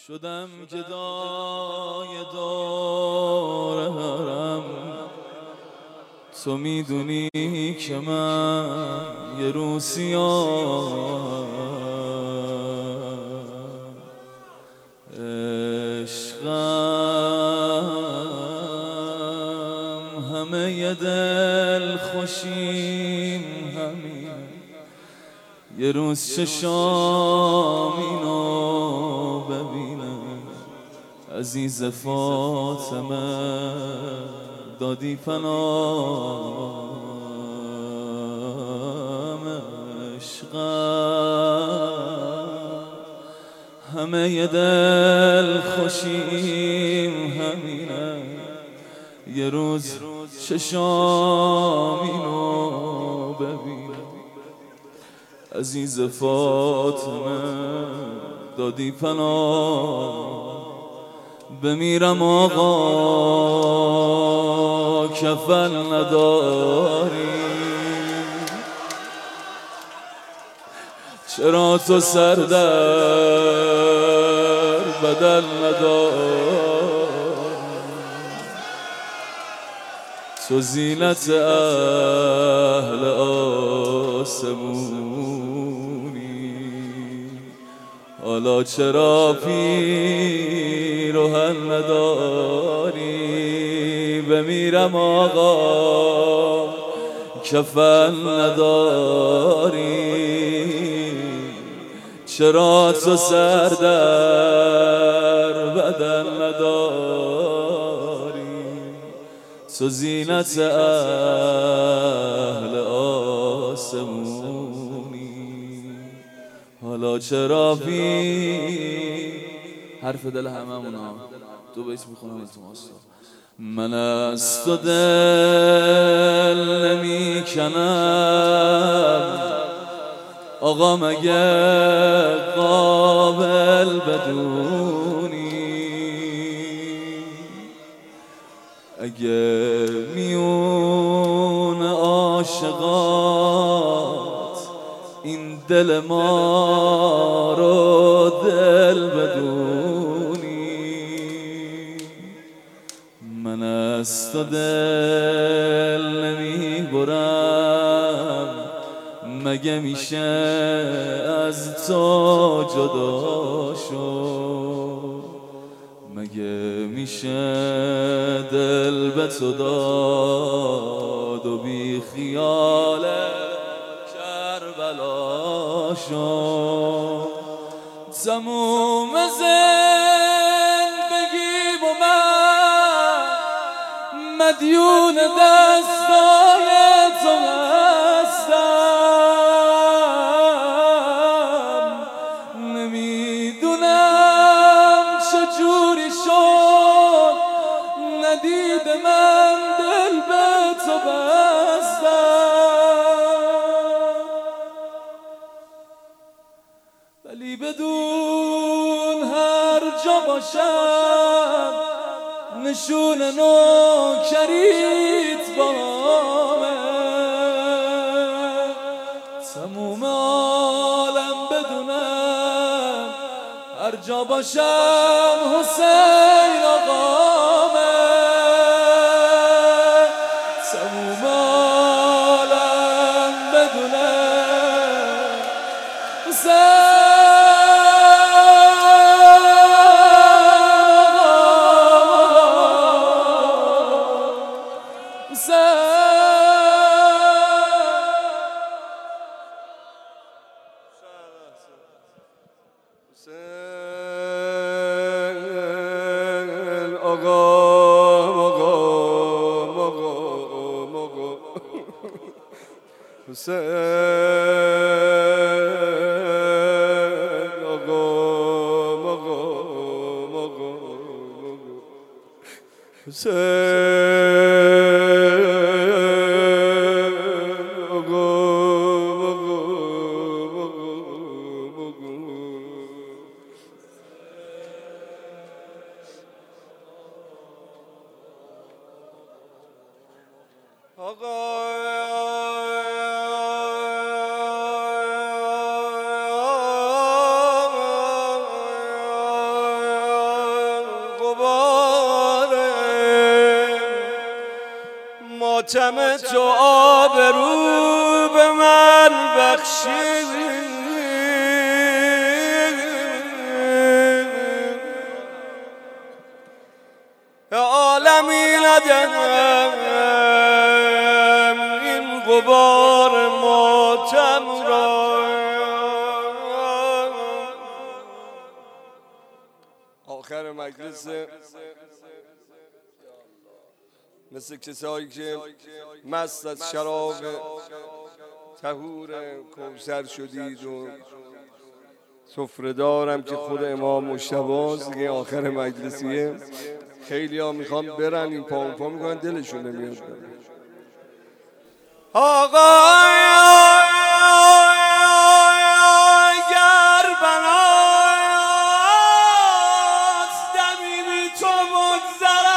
شدم گدای دارم، تو میدونی که من یه روز سیاهم. عشقم همه ی دل خوشیم همین، یه روز چشام اینو ببینم. عزیز فاطمه دادی پناهم. عشقم همه ی دل خوشیم همینه، یه روز چشام اینو ببینم. عزیز فاطمه دادی پناه، بمیرم آقا کفن نداری. چرا تو سر در بدل نداری؟ تو زینت اهل آسمونی، حالا چرا پیرهن نداری؟ بمیرم آقا کفن نداری. چرا تو سر در بدن نداری؟ تو زینت اهل آسمونی، حالا چرا حرف دل هممونا دو بیت میخونم از تو ماستا. من از تو دل نمی کنم آقا مگه قابل بدونی؟ اگه میون عاشقات این دل ما رو دل بدونی، من از تو دل نمی برم. مگه میشه از تو جدا شد؟ مگه میشه دل به تو داد و بی خیال کربلا شد؟ تموم زندگی و من مدیون دستای تو هستم. نمیدونم چجوری شد ندید من دل به تو بستم، ولی بدون هر جا باشم نشون نوکریت بامه. تموم عالم بدونم هر جا باشم حسین آقامه. تموم عالم بدونم حسین ماتم تو آبرو به من بخشی عالمی ندهم این غبار ماتم را. آخر مجلس مثل کسایی که مست از شراب طهور کوثر شدید و سفره دارم که خود امام مجتبی که آخر مجلسیه، خیلی ها میخوان برن این پا میکنن دلشون نمیاد. آقا گر بنات دمی بی تو مگذرد